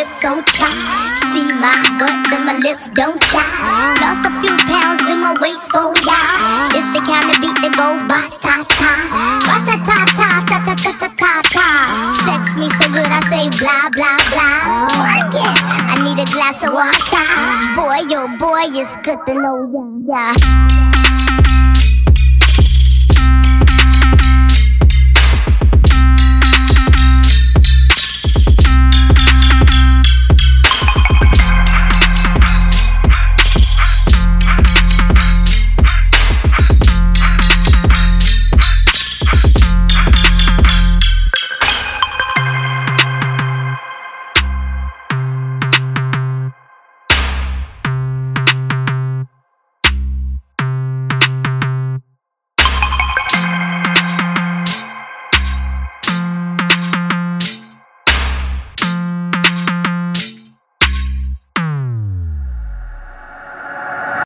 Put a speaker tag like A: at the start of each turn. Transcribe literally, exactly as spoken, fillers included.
A: lips so chapped. See my butts and my lips don't chop. Lost a few pounds in my waist for y'all. It's the kind of beat that go ba ta ta, ba ta ta ta ta ta ta ta ta ta. Sex me so good I say blah blah blah. Work it. I need a glass of water. Boy, oh boy, it's good to know ya. Yeah.